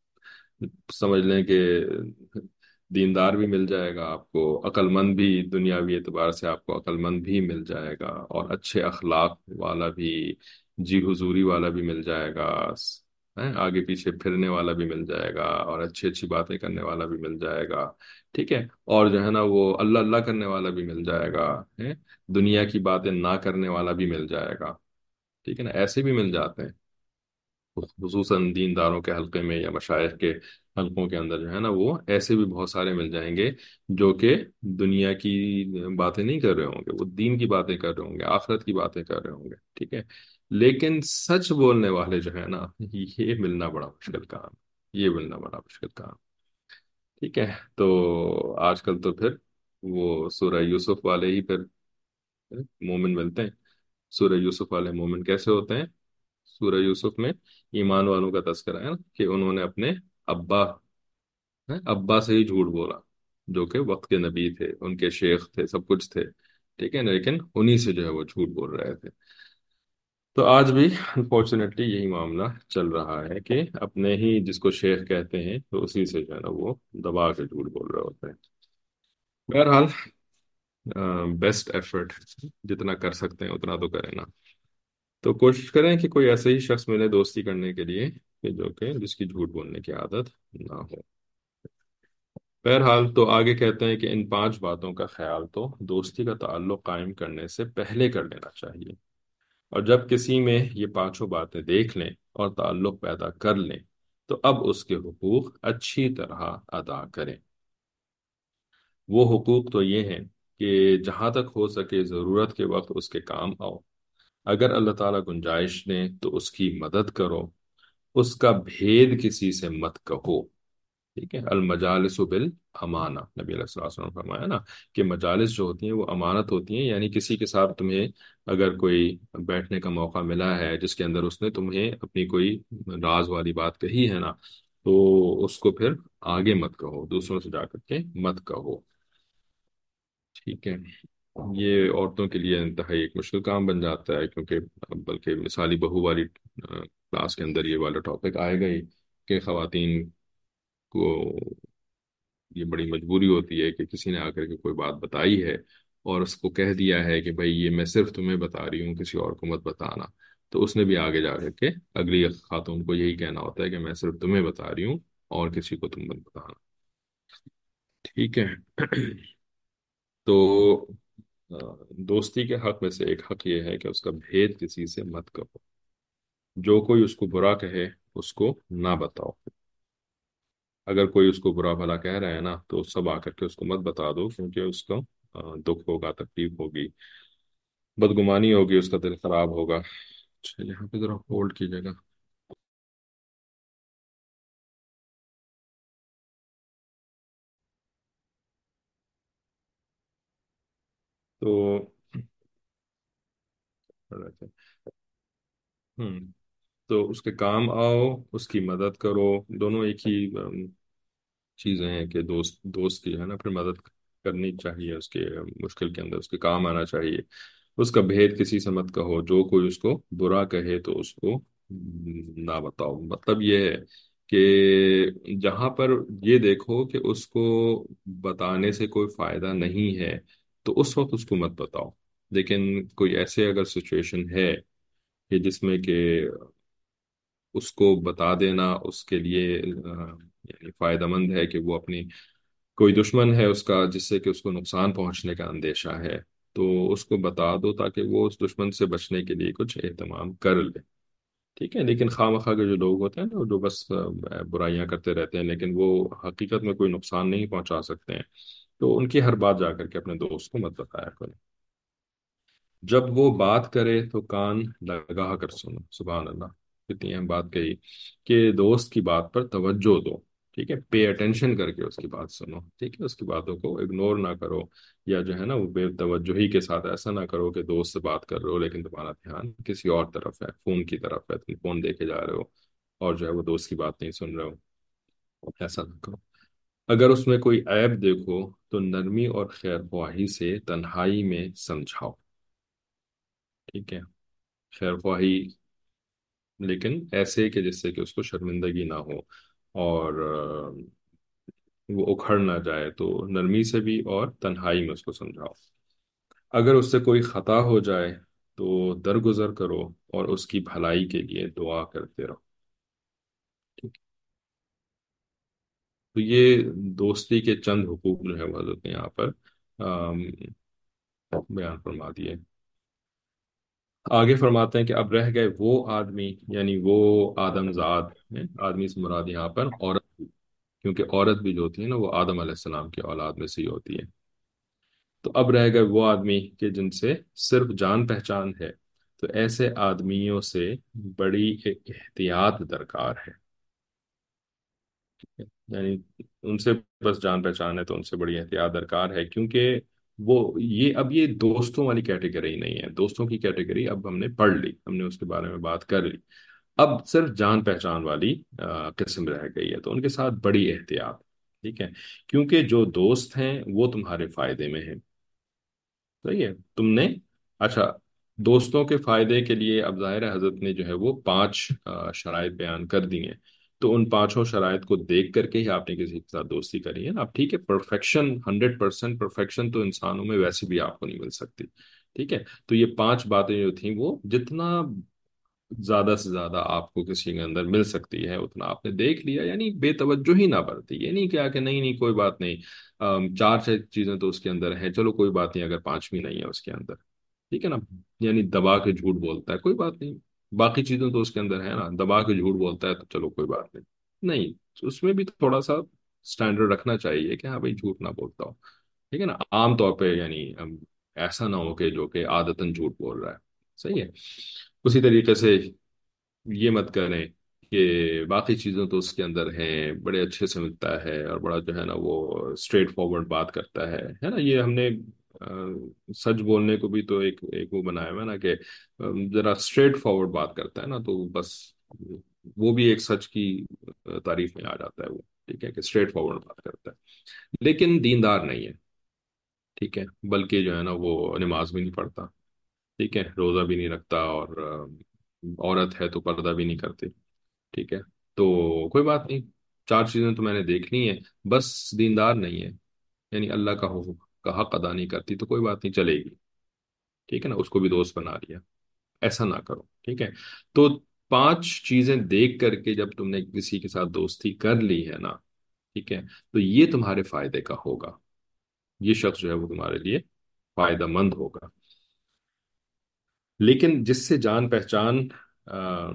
[SPEAKER 1] سمجھ لیں کہ دیندار بھی مل جائے گا آپ کو، عقل مند بھی، دنیاوی اعتبار سے آپ کو عقل مند بھی مل جائے گا، اور اچھے اخلاق والا بھی، جی حضوری والا بھی مل جائے گا، ہیں، آگے پیچھے پھرنے والا بھی مل جائے گا، اور اچھی اچھی باتیں کرنے والا بھی مل جائے گا، ٹھیک ہے، اور جو ہے نا وہ اللہ اللہ کرنے والا بھی مل جائے گا، ہیں، دنیا کی باتیں نہ کرنے والا بھی مل جائے گا، ٹھیک ہے نا، ایسے بھی مل جاتے ہیں، خصوصاً دینداروں کے حلقے میں یا مشائخ کے حلقوں کے اندر جو ہے نا وہ ایسے بھی بہت سارے مل جائیں گے جو کہ دنیا کی باتیں نہیں کر رہے ہوں گے، وہ دین کی باتیں کر رہے ہوں گے، آخرت کی باتیں کر رہے ہوں گے، ٹھیک ہے، لیکن سچ بولنے والے جو ہے نا یہ ملنا بڑا مشکل کام، یہ ملنا بڑا مشکل کام، ٹھیک ہے، تو آج کل تو پھر وہ سورہ یوسف والے ہی پھر مومن ملتے ہیں۔ سورہ یوسف والے مومن کیسے ہوتے ہیں؟ سورہ یوسف میں ایمان والوں کا تذکرہ ہے نا کہ انہوں نے اپنے ابا ہیں، ابا سے ہی جھوٹ بولا، جو کہ وقت کے نبی تھے، ان کے شیخ تھے، سب کچھ تھے، ٹھیک ہے نا، لیکن انہی سے جو ہے وہ جھوٹ بول رہے تھے۔ تو آج بھی انفارچونیٹلی یہی معاملہ چل رہا ہے کہ اپنے ہی جس کو شیخ کہتے ہیں تو اسی سے جو ہے نا وہ دبا کے جھوٹ بول رہے ہوتے ہیں۔ بہرحال بیسٹ ایفرٹ، جتنا کر سکتے ہیں اتنا تو کریں نا، تو کوشش کریں کہ کوئی ایسے ہی شخص ملے دوستی کرنے کے لیے کہ جو کہ جس کی جھوٹ بولنے کی عادت نہ ہو۔ بہرحال تو آگے کہتے ہیں کہ ان پانچ باتوں کا خیال تو دوستی کا تعلق قائم کرنے سے پہلے کر لینا چاہیے، اور جب کسی میں یہ پانچوں باتیں دیکھ لیں اور تعلق پیدا کر لیں تو اب اس کے حقوق اچھی طرح ادا کریں۔ وہ حقوق تو یہ ہیں کہ جہاں تک ہو سکے ضرورت کے وقت اس کے کام آؤ، اگر اللہ تعالیٰ گنجائش دیں تو اس کی مدد کرو، اس کا بھید کسی سے مت کہو، ٹھیک ہے، المجالس بالامانہ، نبی علیہ الصلوۃ والسلام نے فرمایا نا کہ مجالس جو ہوتی ہیں وہ امانت ہوتی ہیں، یعنی کسی کے ساتھ تمہیں اگر کوئی بیٹھنے کا موقع ملا ہے جس کے اندر اس نے تمہیں اپنی کوئی راز والی بات کہی ہے نا، تو اس کو پھر آگے مت کہو، دوسروں سے جا کر کے مت کہو، ٹھیک ہے۔ یہ عورتوں کے لیے انتہائی ایک مشکل کام بن جاتا ہے، کیونکہ بلکہ مثالی بہو والی آ، کلاس کے اندر یہ والا ٹاپک آئے گا ہی کہ خواتین کو یہ بڑی مجبوری ہوتی ہے کہ کسی نے آ کر کے کوئی بات بتائی ہے اور اس کو کہہ دیا ہے کہ بھائی یہ میں صرف تمہیں بتا رہی ہوں، کسی اور کو مت بتانا، تو اس نے بھی آگے جا کر کے اگلی خاتون کو یہی کہنا ہوتا ہے کہ میں صرف تمہیں بتا رہی ہوں اور کسی کو تم مت بتانا، ٹھیک ہے۔ تو آ، دوستی کے حق میں سے ایک حق یہ ہے کہ اس کا بھید کسی سے مت کہو، جو کوئی اس کو برا کہے اس کو نہ بتاؤ، اگر کوئی اس کو برا بھلا کہہ رہا ہے نا تو سب آ کر کے اس کو مت بتا دو، کیونکہ اس کو آ، دکھ ہوگا، تکلیف ہوگی، بدگمانی ہوگی، اس کا دل خراب ہوگا۔ اچھا یہاں پہ ذرا ہولڈ کیجیے گا۔ تو ہم تو اس کے کام آؤ، اس کی مدد کرو، دونوں ایک ہی چیزیں ہیں کہ دوست دوست کی جو ہے نا پھر مدد کرنی چاہیے، اس کے مشکل کے اندر اس کے کام آنا چاہیے، اس کا بھید کسی سے مت کہو، جو کوئی اس کو برا کہے تو اس کو نہ بتاؤ، مطلب یہ ہے کہ جہاں پر یہ دیکھو کہ اس کو بتانے سے کوئی فائدہ نہیں ہے تو اس وقت اس کو مت بتاؤ، لیکن کوئی ایسے اگر سچویشن ہے کہ جس میں کہ اس کو بتا دینا اس کے لیے آ، یعنی فائدہ مند ہے، کہ وہ اپنی کوئی دشمن ہے اس کا جس سے کہ اس کو نقصان پہنچنے کا اندیشہ ہے، تو اس کو بتا دو تاکہ وہ اس دشمن سے بچنے کے لیے کچھ اہتمام کر لے، ٹھیک ہے، لیکن خواہ مخواہ کے جو لوگ ہوتے ہیں نا جو بس آ، برائیاں کرتے رہتے ہیں لیکن وہ حقیقت میں کوئی نقصان نہیں پہنچا سکتے ہیں، تو ان کی ہر بات جا کر کے اپنے دوست کو مت بتایا کرو۔ جب وہ بات کرے تو کان لگا کر سنو، سبحان اللہ، کتنی اہم بات کہی کہ دوست کی بات پر توجہ دو، ٹھیک ہے، پے اٹینشن کر کے اس کی بات سنو، ٹھیک ہے، اس کی باتوں کو اگنور نہ کرو، یا جو ہے نا وہ بے توجہی کے ساتھ ایسا نہ کرو کہ دوست سے بات کر رہے ہو لیکن تمہارا دھیان کسی اور طرف ہے، فون کی طرف ہے، تم فون دیکھے جا رہے ہو اور جو ہے وہ دوست کی بات نہیں سن رہے ہو، ایسا نہ کرو۔ اگر اس میں کوئی عیب دیکھو تو نرمی اور خیر خواہی سے تنہائی میں سمجھاؤ، ٹھیک ہے، خیر خواہی لیکن ایسے کہ جس سے کہ اس کو شرمندگی نہ ہو، اور آ، وہ اکھڑ نہ جائے، تو نرمی سے بھی اور تنہائی میں اس کو سمجھاؤ۔ اگر اس سے کوئی خطا ہو جائے تو درگزر کرو اور اس کی بھلائی کے لیے دعا کرتے رہو، ٹھیک ہے؟ تو یہ دوستی کے چند حقوق جو ہے وہ حضرت نے یہاں پر آم، بیان فرما دیے۔ آگے فرماتے ہیں کہ اب رہ گئے وہ آدمی، یعنی وہ آدم زاد ہیں، آدمی سے مراد یہاں پر عورت بھی، کیونکہ عورت بھی جو ہوتی ہے نا وہ آدم علیہ السلام کی اولاد میں سے ہی ہوتی ہے۔ تو اب رہ گئے وہ آدمی کہ جن سے صرف جان پہچان ہے، تو ایسے آدمیوں سے بڑی احتیاط درکار ہے، یعنی ان سے بس جان پہچان ہے تو ان سے بڑی احتیاط درکار ہے، کیونکہ وہ یہ اب یہ دوستوں والی کیٹیگری نہیں ہے، دوستوں کی کیٹیگری اب ہم نے پڑھ لی، ہم نے اس کے بارے میں بات کر لی، اب صرف جان پہچان والی آ، قسم رہ گئی ہے، تو ان کے ساتھ بڑی احتیاط، ٹھیک ہے، کیونکہ جو دوست ہیں وہ تمہارے فائدے میں ہیں، صحیح ہے، تم نے، اچھا، دوستوں کے فائدے کے لیے اب ظاہر ہے حضرت نے جو ہے وہ پانچ آ، شرائط بیان کر دی ہیں، تو ان پانچوں شرائط کو دیکھ کر کے ہی آپ نے کسی کے ساتھ دوستی کری ہے نا، اب ٹھیک ہے، پرفیکشن ہنڈریڈ پرسینٹ پرفیکشن تو انسانوں میں ویسے بھی آپ کو نہیں مل سکتی، ٹھیک ہے، تو یہ پانچ باتیں جو تھیں وہ جتنا زیادہ سے زیادہ آپ کو کسی کے اندر مل سکتی ہے اتنا آپ نے دیکھ لیا، یعنی بے توجہ ہی نہ برتی، یہ نہیں کیا کہ نہیں نہیں کوئی بات نہیں، ام، چار چھ چیزیں تو اس کے اندر ہیں، چلو کوئی بات نہیں اگر پانچویں نہیں ہے اس کے اندر، ٹھیک ہے نا، یعنی دبا کے جھوٹ بولتا ہے کوئی بات نہیں، باقی چیزیں تو اس کے اندر ہے نا، دبا کے جھوٹ بولتا ہے تو چلو کوئی بات نہیں، نہیں، اس میں بھی تھوڑا سا سٹینڈرڈ رکھنا چاہیے کہ ہاں بھائی جھوٹ نہ بولتا ہو، ٹھیک ہے نا، عام طور پہ یعنی ام، ایسا نہ ہو کہ جو کہ عادتاً جھوٹ بول رہا ہے، صحیح ہے، اسی طریقے سے یہ مت کریں کہ باقی چیزیں تو اس کے اندر ہیں، بڑے اچھے سے ملتا ہے اور بڑا جو ہے نا وہ اسٹریٹ فارورڈ بات کرتا ہے ہے نا، یہ ہم نے آ، سچ بولنے کو بھی تو ایک ایک وہ بنایا ہوا ہے نا کہ آم، ذرا اسٹریٹ فارورڈ بات کرتا ہے نا، تو بس وہ بھی ایک سچ کی آ، تعریف میں آ جاتا ہے وہ، ٹھیک ہے، کہ اسٹریٹ فارورڈ بات کرتا ہے لیکن دیندار نہیں ہے، ٹھیک ہے، بلکہ جو ہے نا وہ نماز بھی نہیں پڑھتا، ٹھیک ہے، روزہ بھی نہیں رکھتا، اور آ، عورت ہے تو پردہ بھی نہیں کرتی، ٹھیک ہے، تو کوئی بات نہیں، چار چیزیں تو میں نے دیکھ لی ہیں، بس دیندار نہیں ہے، یعنی اللہ کا حکم کا حق ادا نہیں کرتی، تو کوئی بات نہیں چلے گی، ٹھیک ہے نا، اس کو بھی دوست بنا لیا، ایسا نہ کرو، ٹھیک ہے، تو پانچ چیزیں دیکھ کر کے جب تم نے کسی کے ساتھ دوستی کر لی ہے نا، ٹھیک ہے، تو یہ تمہارے فائدے کا ہوگا، یہ شخص جو ہے وہ تمہارے لیے فائدہ مند ہوگا، لیکن جس سے جان پہچان آ،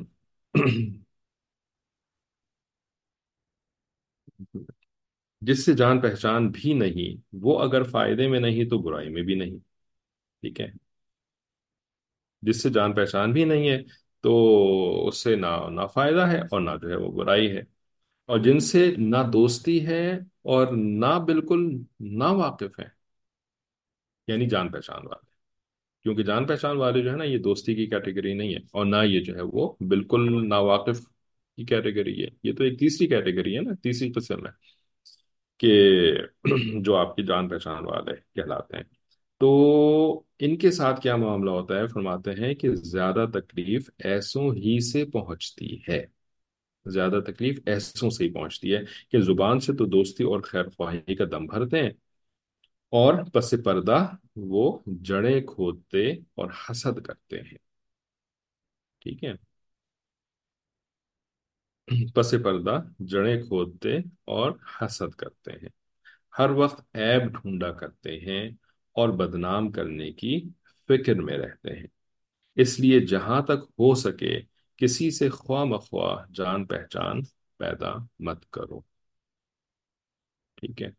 [SPEAKER 1] جس سے جان پہچان بھی نہیں، وہ اگر فائدے میں نہیں تو برائی میں بھی نہیں، ٹھیک ہے، جس سے جان پہچان بھی نہیں ہے تو اس سے نہ نہ فائدہ ہے اور نہ جو ہے وہ برائی ہے، اور جن سے نہ دوستی ہے اور نہ بالکل نا واقف ہے، یعنی جان پہچان والے، کیونکہ جان پہچان والے جو ہے نا یہ دوستی کی کیٹیگری نہیں ہے، اور نہ یہ جو ہے وہ بالکل نا واقف کی کیٹیگری ہے، یہ تو ایک تیسری کیٹیگری ہے نا، تیسری قسم ہے کہ جو آپ کی جان پہچان والے کہلاتے ہیں، تو ان کے ساتھ کیا معاملہ ہوتا ہے، فرماتے ہیں کہ زیادہ تکلیف ایسوں ہی سے پہنچتی ہے، زیادہ تکلیف ایسوں سے ہی پہنچتی ہے کہ زبان سے تو دوستی اور خیر خواہی کا دم بھرتے ہیں، اور پس پردہ وہ جڑیں کھودتے اور حسد کرتے ہیں، ٹھیک ہے، پس پردہ جڑیں کھودتے اور حسد کرتے ہیں، ہر وقت عیب ڈھونڈا کرتے ہیں اور بدنام کرنے کی فکر میں رہتے ہیں، اس لیے جہاں تک ہو سکے کسی سے خواہ مخواہ جان پہچان پیدا مت کرو، ٹھیک ہے،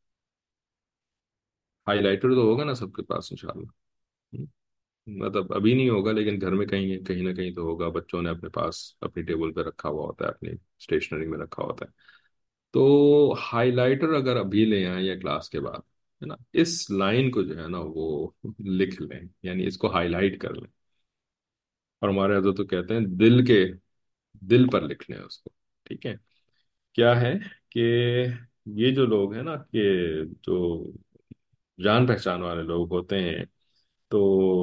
[SPEAKER 1] ہائی لائٹر تو ہوگا نا سب کے پاس انشاءاللہ، ہم، مطلب ابھی نہیں ہوگا لیکن گھر میں کہیں کہیں نہ کہیں تو ہوگا، بچوں نے اپنے پاس اپنی ٹیبل پہ رکھا ہوا ہوتا ہے، اپنی اسٹیشنری میں رکھا ہوتا ہے، تو ہائی لائٹر اگر ابھی لے آئیں یا کلاس کے بعد، ہے نا، اس لائن کو جو ہے نا وہ لکھ لیں، یعنی اس کو ہائی لائٹ کر لیں، اور ہمارے حضرت تو کہتے ہیں دل کے دل پر لکھ لیں اس کو. ٹھیک ہے. کیا ہے کہ یہ جو لوگ ہیں نا، کہ جو جان پہچان والے لوگ ہوتے ہیں، تو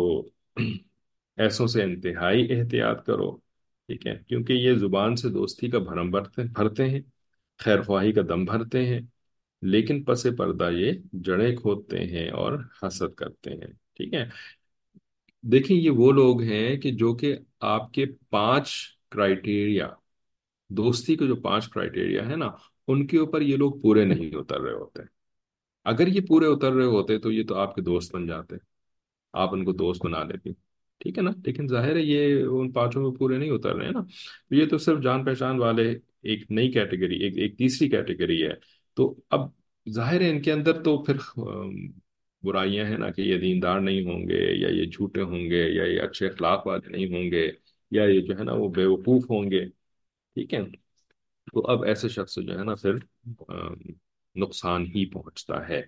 [SPEAKER 1] ایسوں سے انتہائی احتیاط کرو. ٹھیک ہے، کیونکہ یہ زبان سے دوستی کا بھرم بھرتے بھرتے ہیں، خیر خواہی کا دم بھرتے ہیں، لیکن پس پردہ یہ جڑیں کھودتے ہیں اور حسد کرتے ہیں. ٹھیک ہے. دیکھیں یہ وہ لوگ ہیں کہ جو کہ آپ کے پانچ کرائیٹیریا، دوستی کے جو پانچ کرائیٹیریا ہے نا، ان کے اوپر یہ لوگ پورے نہیں اتر رہے ہوتے. اگر یہ پورے اتر رہے ہوتے تو یہ تو آپ کے دوست بن جاتے، آپ ان کو دوست بنا لیتی. ٹھیک ہے نا. لیکن ظاہر ہے یہ ان پانچوں میں پورے نہیں اتر رہے ہیں نا. یہ تو صرف جان پہچان والے ایک نئی کیٹیگری، ایک ایک تیسری کیٹیگری ہے. تو اب ظاہر ہے ان کے اندر تو پھر ام، برائیاں ہیں نا، کہ یہ دیندار نہیں ہوں گے، یا یہ جھوٹے ہوں گے، یا یہ اچھے اخلاق والے نہیں ہوں گے، یا یہ جو ہے نا وہ بیوقوف ہوں گے. ٹھیک ہے. تو اب ایسے شخص سے جو ہے نا پھر ام، نقصان ہی پہنچتا ہے.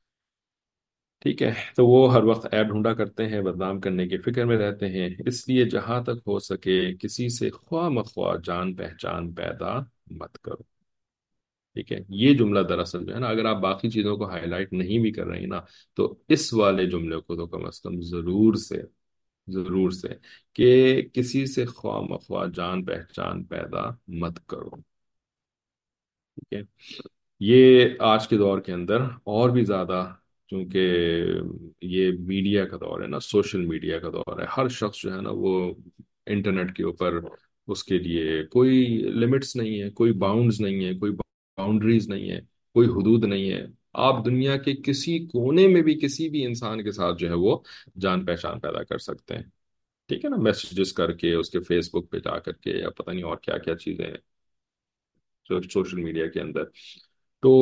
[SPEAKER 1] ٹھیک ہے. تو وہ ہر وقت عیب ڈھونڈا کرتے ہیں، بدنام کرنے کی فکر میں رہتے ہیں. اس لیے جہاں تک ہو سکے کسی سے خواہ مخواہ جان پہچان پیدا مت کرو. ٹھیک ہے. یہ جملہ دراصل جو ہے نا، اگر آپ باقی چیزوں کو ہائی لائٹ نہیں بھی کر رہے ہیں نا، تو اس والے جملے کو تو کم از کم ضرور سے ضرور سے کہ کسی سے خواہ مخواہ جان پہچان پیدا مت کرو. ٹھیک ہے. یہ آج کے دور کے اندر اور بھی زیادہ، چونکہ یہ میڈیا کا دور ہے نا، سوشل میڈیا کا دور ہے، ہر شخص جو ہے نا وہ انٹرنیٹ کے اوپر، اس کے لیے کوئی لمٹس نہیں ہے، کوئی باؤنڈز نہیں ہے، کوئی باؤنڈریز نہیں ہے، کوئی حدود نہیں ہے. آپ دنیا کے کسی کونے میں بھی کسی بھی انسان کے ساتھ جو ہے وہ جان پہچان پیدا کر سکتے ہیں. ٹھیک ہے نا. میسیجز کر کے، اس کے فیس بک پہ جا کر کے، یا پتہ نہیں اور کیا کیا چیزیں ہیں سوشل میڈیا کے اندر. تو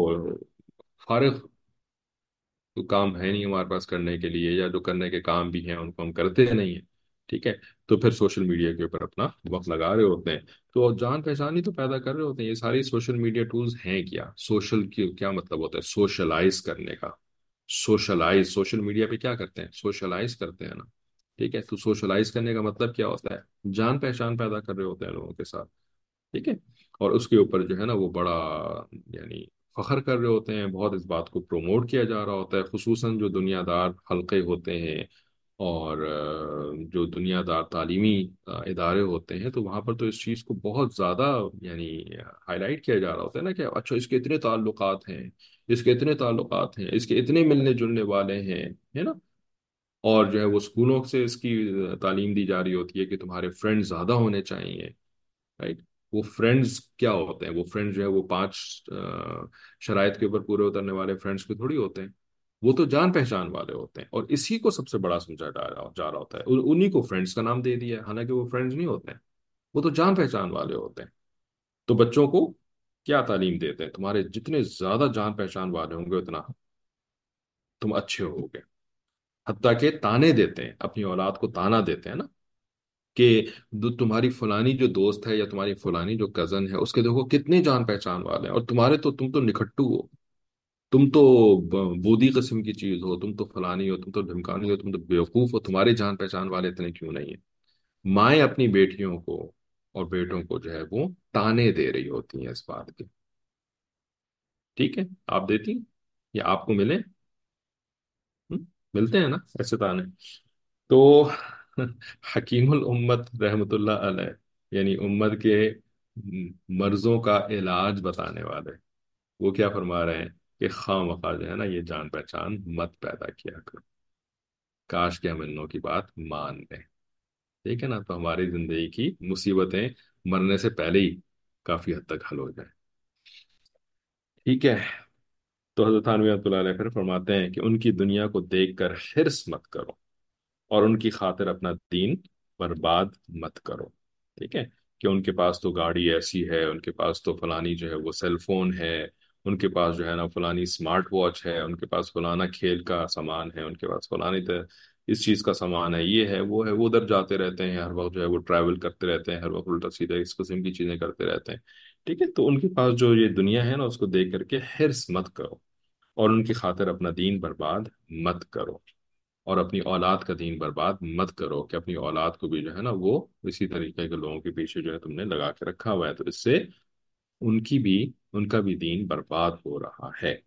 [SPEAKER 1] فارغ تو کام ہے نہیں ہمارے پاس کرنے کے لیے، یا جو کرنے کے کام بھی ہیں ان کو ہم کرتے نہیں ہیں. ٹھیک ہے. تو پھر سوشل میڈیا کے اوپر اپنا وقت لگا رہے ہوتے ہیں. تو جان پہچان ہی تو پیدا کر رہے ہوتے ہیں. یہ ساری سوشل میڈیا ٹولز ہیں کیا؟ سوشل کی کیا مطلب ہوتا ہے؟ سوشلائز کرنے کا. سوشلائز، سوشل میڈیا پہ کیا کرتے ہیں؟ سوشلائز کرتے ہیں نا. ٹھیک ہے. تو سوشلائز کرنے کا مطلب کیا ہوتا ہے؟ جان پہچان پیدا کر رہے ہوتے ہیں لوگوں کے ساتھ. ٹھیک ہے. اور اس کے اوپر جو ہے نا وہ بڑا، یعنی فخر کر رہے ہوتے ہیں، بہت اس بات کو پروموٹ کیا جا رہا ہوتا ہے، خصوصاً جو دنیا دار حلقے ہوتے ہیں اور آ، جو دنیا دار تعلیمی آ، ادارے ہوتے ہیں، تو وہاں پر تو اس چیز کو بہت زیادہ یعنی ہائی لائٹ کیا جا رہا ہوتا ہے نا، کہ اچھا اس کے اتنے تعلقات ہیں، اس کے اتنے تعلقات ہیں، اس کے اتنے ملنے جلنے والے ہیں، ہے نا. اور جو ہے وہ اسکولوں سے اس کی تعلیم دی جا رہی ہوتی ہے کہ تمہارے فرینڈ زیادہ ہونے چاہیے. رائٹ. وہ فرینڈز کیا ہوتے ہیں؟ وہ فرینڈ جو ہے وہ پانچ آ، شرائط کے اوپر پورے اترنے والے فرینڈز کے تھوڑی ہوتے ہیں. وہ تو جان پہچان والے ہوتے ہیں، اور اسی کو سب سے بڑا سمجھا جا رہا جا رہا ہوتا ہے. ان- انہی کو فرینڈز کا نام دے دیا ہے، حالانکہ وہ فرینڈز نہیں ہوتے ہیں، وہ تو جان پہچان والے ہوتے ہیں. تو بچوں کو کیا تعلیم دیتے ہیں؟ تمہارے جتنے زیادہ جان پہچان والے ہوں گے اتنا تم اچھے ہوگے. حتیٰ کہ تانے دیتے ہیں، اپنی اولاد کو تانا دیتے ہیں نا، کہ دو- تمہاری فلانی جو دوست ہے یا تمہاری فلانی جو کزن ہے، اس کے دیکھو کتنے جان پہچان والے ہیں، اور تمہارے تو تم تو نکھٹو ہو، تم تو ب- بودی قسم کی چیز ہو، تم تو فلانی ہو، تم تو ڈھمکانی ہو، تم تو بیوقوف ہو، تمہارے جان پہچان والے اتنے کیوں نہیں ہیں؟ مائیں اپنی بیٹیوں کو اور بیٹوں کو جو ہے وہ تانے دے رہی ہوتی ہیں اس بات کے. ٹھیک ہے. آپ دیتی ہیں یا آپ کو ملے؟ ہم؟ ملتے ہیں نا ایسے تانے. تو حکیم الامت رحمت اللہ علیہ، یعنی امت کے مرضوں کا علاج بتانے والے، وہ کیا فرما رہے ہیں؟ کہ خواہ مخواہ جو ہے نا یہ جان پہچان مت پیدا کیا کرو. کاش کے ہم ان لوگوں کی بات مان لیں. ٹھیک ہے نا. تو ہماری زندگی کی مصیبتیں مرنے سے پہلے ہی کافی حد تک حل ہو جائیں. ٹھیک ہے. تو حضرت تھانوی رحمۃ اللہ علیہ پھر فرماتے ہیں کہ ان کی دنیا کو دیکھ کر حرص مت کرو، اور ان کی خاطر اپنا دین برباد مت کرو. ٹھیک ہے. کہ ان کے پاس تو گاڑی ایسی ہے، ان کے پاس تو فلانی جو ہے وہ سیل فون ہے، ان کے پاس جو ہے نا فلانی اسمارٹ واچ ہے، ان کے پاس فلانا کھیل کا سامان ہے، ان کے پاس فلانی ت- اس چیز کا سامان ہے، یہ ہے وہ ہے، وہ ادھر جاتے رہتے ہیں ہر وقت، جو ہے وہ ٹریول کرتے رہتے ہیں ہر وقت، الٹا سیدھا اس قسم کی چیزیں کرتے رہتے ہیں. ٹھیک ہے، تو ان کے پاس جو یہ دنیا ہے نا اس کو دیکھ کر کے حرص مت کرو، اور ان کی خاطر اپنا دین برباد مت کرو، اور اپنی اولاد کا دین برباد مت کرو کہ اپنی اولاد کو بھی جو ہے نا وہ اسی طریقے کے لوگوں کے پیچھے جو ہے تم نے لگا کے رکھا ہوا ہے، تو اس سے ان کی بھی ان کا بھی دین برباد ہو رہا ہے۔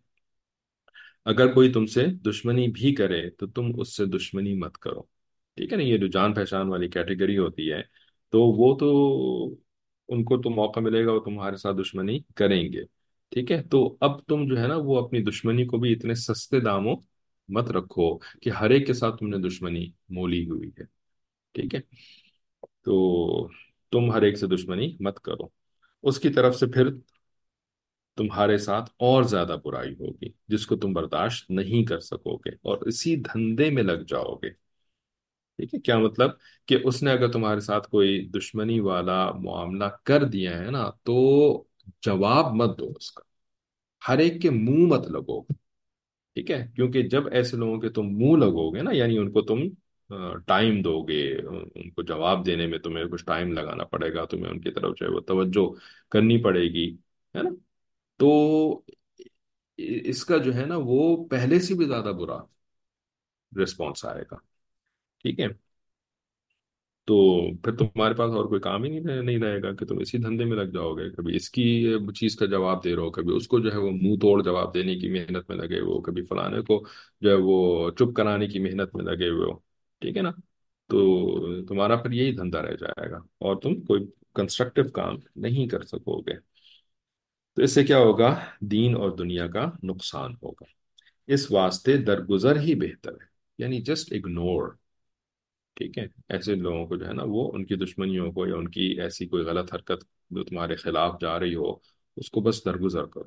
[SPEAKER 1] اگر کوئی تم سے دشمنی بھی کرے تو تم اس سے دشمنی مت کرو، ٹھیک ہے نا؟ یہ جو جان پہچان والی کیٹیگری ہوتی ہے، تو وہ تو ان کو تو موقع ملے گا وہ تمہارے ساتھ دشمنی کریں گے، ٹھیک ہے؟ تو اب تم جو ہے نا وہ اپنی دشمنی کو بھی اتنے سستے داموں مت رکھو کہ ہر ایک کے ساتھ تم نے دشمنی مولی ہوئی ہے، ٹھیک ہے؟ تو تم ہر ایک سے دشمنی مت کرو، اس کی طرف سے پھر تمہارے ساتھ اور زیادہ برائی ہوگی جس کو تم برداشت نہیں کر سکو گے، اور اسی دھندے میں لگ جاؤ گے، ٹھیک ہے؟ کیا مطلب؟ کہ اس نے اگر تمہارے ساتھ کوئی دشمنی والا معاملہ کر دیا ہے نا تو جواب مت دو اس کا، ہر ایک کے منہ مت لگو، ٹھیک ہے؟ کیونکہ جب ایسے لوگوں کے تم منہ لگو گے نا، یعنی ان کو تم ٹائم دو گے، ان کو جواب دینے میں تمہیں کچھ ٹائم لگانا پڑے گا، تمہیں ان کی طرف جو ہے وہ توجہ کرنی پڑے گی، ہے نا؟ تو اس کا جو ہے نا وہ پہلے سے بھی زیادہ برا رسپانس آئے گا، ٹھیک ہے؟ تو پھر تمہارے پاس اور کوئی کام ہی نہیں رہے نہیں رہے گا کہ تم اسی دھندے میں لگ جاؤ گے، کبھی اس کی چیز کا جواب دے رہے ہو، کبھی اس کو جو ہے وہ منہ توڑ جواب دینے کی محنت میں لگے ہو، کبھی فلانے کو جو ہے وہ چپ کرانے کی محنت میں لگے ہوئے ہو، ٹھیک ہے نا؟ تو تمہارا پھر یہی دھندا رہ جائے گا، اور تم کوئی کنسٹرکٹیو کام نہیں کر سکو گے، تو اس سے کیا ہوگا؟ دین اور دنیا کا نقصان ہوگا، اس واسطے درگزر ہی بہتر ہے، یعنی جسٹ اگنور، ٹھیک ہے؟ ایسے لوگوں کو جو ہے نا وہ ان کی دشمنیوں کو یا ان کی ایسی کوئی غلط حرکت جو تمہارے خلاف جا رہی ہو اس کو بس درگزر کرو۔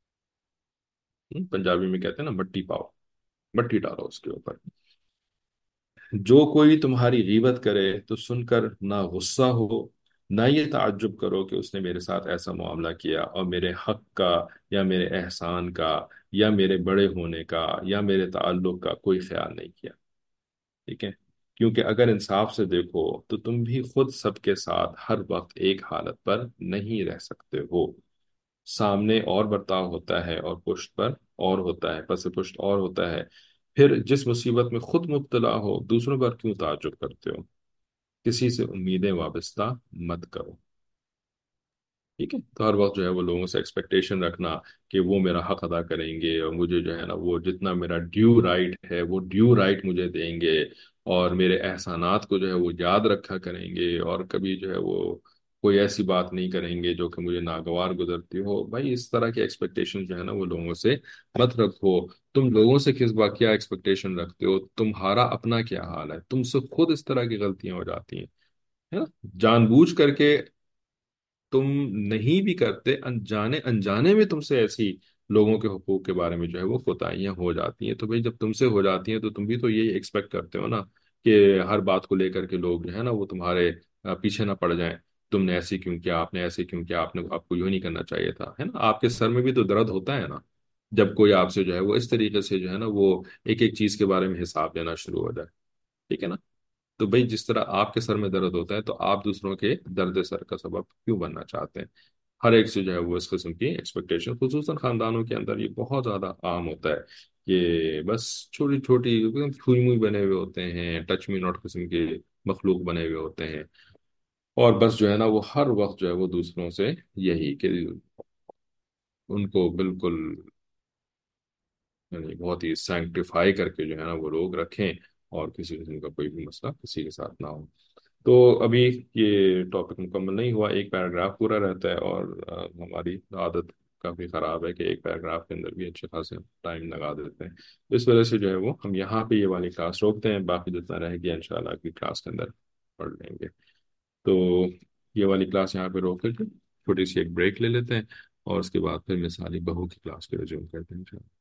[SPEAKER 1] ہم، پنجابی میں کہتے ہیں نا مٹی پاؤ، مٹی ڈالو اس کے اوپر۔ جو کوئی تمہاری غیبت کرے تو سن کر نہ غصہ ہو، نہ یہ تعجب کرو کہ اس نے میرے ساتھ ایسا معاملہ کیا اور میرے حق کا یا میرے احسان کا یا میرے بڑے ہونے کا یا میرے تعلق کا کوئی خیال نہیں کیا، ٹھیک ہے؟ کیونکہ اگر انصاف سے دیکھو تو تم بھی خود سب کے ساتھ ہر وقت ایک حالت پر نہیں رہ سکتے ہو، سامنے اور برتاؤ ہوتا ہے اور پشت پر اور ہوتا ہے، پس پشت اور ہوتا ہے، پھر جس مصیبت میں خود مبتلا ہو دوسروں پر کیوں تعجب کرتے ہو؟ کسی سے امیدیں وابستہ مت کرو، ٹھیک ہے؟ تو ہر وقت جو ہے وہ لوگوں سے ایکسپیکٹیشن رکھنا کہ وہ میرا حق ادا کریں گے اور مجھے جو ہے نا وہ جتنا میرا ڈیو رائٹ ہے وہ ڈیو رائٹ مجھے دیں گے، اور میرے احسانات کو جو ہے وہ یاد رکھا کریں گے، اور کبھی جو ہے وہ کوئی ایسی بات نہیں کریں گے جو کہ مجھے ناگوار گزرتی ہو، بھائی اس طرح کی ایکسپیکٹیشن جو ہے نا وہ لوگوں سے مت رکھو۔ تم لوگوں سے کس بات کیا ایکسپیکٹیشن رکھتے ہو؟ تمہارا اپنا کیا حال ہے؟ تم سے خود اس طرح کی غلطیاں ہو جاتی ہیں، ہے نا؟ جان بوجھ کر کے تم نہیں بھی کرتے، انجانے انجانے میں تم سے ایسی لوگوں کے حقوق کے بارے میں جو ہے وہ کوتاہیاں ہو جاتی ہیں، تو بھئی جب تم سے ہو جاتی ہیں تو تم بھی تو یہی ایکسپیکٹ کرتے ہو نا کہ ہر بات کو لے کر کے لوگ جو ہے نا وہ تمہارے آ، پیچھے نہ پڑ جائیں، تم نے ایسے کیوں کیا، آپ نے ایسے کیوں کیا، آپ نے آپ کو یوں نہیں کرنا چاہیے تھا، ہے نا؟ آپ کے سر میں بھی تو درد ہوتا ہے نا جب کوئی آپ سے جو ہے وہ اس طریقے سے جو ہے نا وہ ایک ایک چیز کے بارے میں حساب لینا شروع ہو جائے، ٹھیک ہے نا؟ تو بھئی جس طرح آپ کے سر میں درد ہوتا ہے تو آپ دوسروں کے درد سر کا سبب کیوں بننا چاہتے ہیں؟ ہر ایک سے جو ہے وہ اس قسم کی ایکسپیکٹیشن خصوصاً خاندانوں کے اندر یہ بہت زیادہ عام ہوتا ہے کہ بس چھوٹی چھوٹی چھوئی موئی بنے ہوئے ہوتے ہیں، ٹچ می ناٹ قسم کے مخلوق بنے ہوئے ہوتے ہیں، اور بس جو ہے نا وہ ہر وقت جو ہے وہ دوسروں سے یہی کہ ان کو بالکل یعنی بہت ہی سینکٹیفائی کر کے جو ہے نا وہ لوگ رکھیں، اور کسی قسم کا کوئی بھی مسئلہ کسی کے ساتھ نہ ہو۔ تو ابھی یہ ٹاپک مکمل نہیں ہوا، ایک پیراگراف پورا رہتا ہے، اور آ، ہماری عادت کافی خراب ہے کہ ایک پیراگراف کے اندر بھی اچھے خاصے ٹائم لگا دیتے ہیں، اس وجہ سے جو ہے وہ ہم یہاں پہ یہ والی کلاس روکتے ہیں، باقی جتنا رہ گیا انشاءاللہ اگلی کلاس کے اندر پڑھ لیں گے۔ تو یہ والی کلاس یہاں پہ روک کر کے چھوٹی سی ایک بریک لے لیتے ہیں، اور اس کے بعد پھر مثالی بہو کی کلاس کو ریزیوم کرتے ہیں انشاءاللہ۔